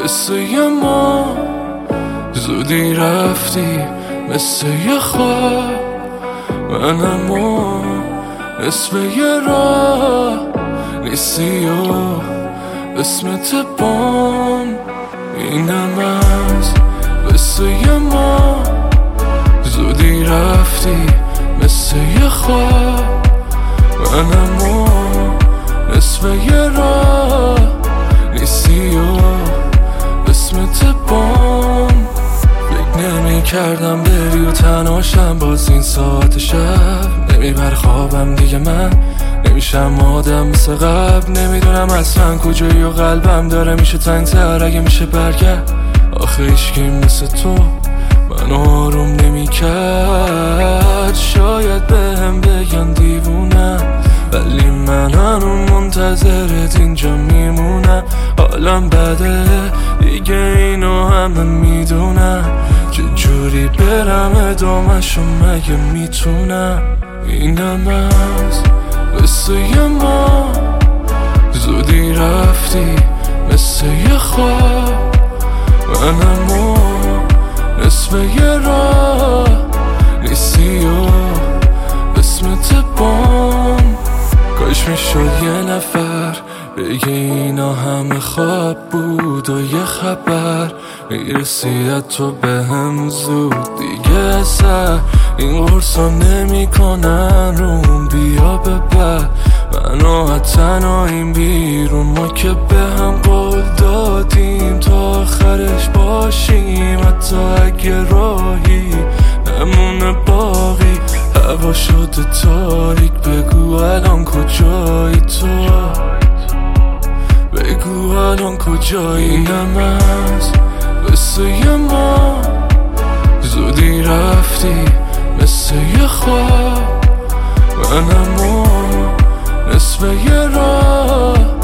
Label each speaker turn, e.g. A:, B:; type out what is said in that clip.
A: مثل یه ما زودی رفتی، مثل یه خواب منم و نصف یه راه نیستی و اسمت بام اینم از مثل یه ما زودی رفتی، مثل یه خواب منم و نصف یه راه نیستی و اسمت بام. فکر نمی کردم بری و تنهاشم باز این ساعت شب، نمیبر خوابم دیگه، من نمیشم آدم مثل قبل. نمیدونم اصلا کجایی و قلبم داره میشه تنگ‌تر اگه میشه برگرد. آخه هیچکی مثل تو من آروم نمیکرد. شاید بهم بگن دیوونم ولی من هنوز منتظرت اینجا میمونم. حالم بده دیگه اینو همه میدونم، چجوری برم ادامه‌شو مگه میتونم. اینم از مثل یه ما زودی رفتی، مثل یه خواب منم و نصف یه راه نیستی و اسمت بام. کاش میشد یه نفر بگه اینا همه خواب بود و یه خبر میرسید تو بهم زود دیگه. اصلا این قرصا نمی کنن روم، بیا ببر منو تنهاییم بیرون. ما که به هم قول دادیم تا آخرش باشیم، حتی اگه راهی نمونه باقی. هوا شده تاریک، بگو الان کجایی تو، بگو الان کجایی. اینم از مثل یه ما زودی رفتی، مثل یه خواب منم و نصف یه راه